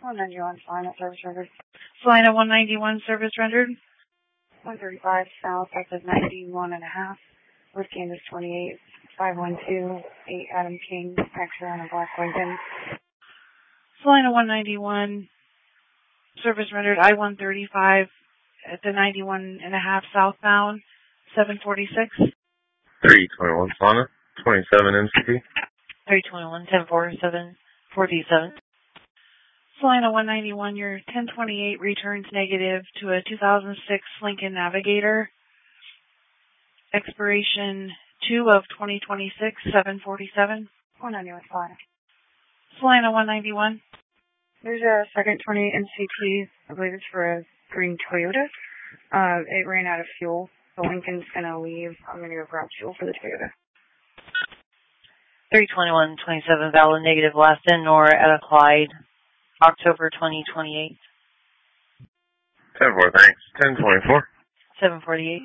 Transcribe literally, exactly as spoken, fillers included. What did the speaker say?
one ninety-one, Salina, service rendered. Salina one ninety-one, service rendered. one thirty-five South, exit ninety-one and a half. With Canvas twenty-eight, five one two, eight Adam King, extra on a Black Lincoln. Salina one ninety-one, service rendered. I one thirty-five at the ninety-one and a half southbound, seven forty-six. three twenty-one, Salina, twenty-seven M C P. three twenty-one, ten forty-seven, forty-seven. Salina one ninety-one, your ten twenty-eight returns negative to a two thousand six Lincoln Navigator. Expiration two of twenty twenty-six, seven forty-seven. one ninety-one, Salina. Salina one ninety-one. There's a second twenty-eight M C P, I believe it's for a green Toyota. Uh, it ran out of fuel. The Lincoln's going to leave. I'm going to go grab fuel for the Toyota. three twenty-one, twenty-seven, valid negative last in nor at applied, October twenty twenty-eight. ten four, thanks. ten twenty-four. seven forty-eight.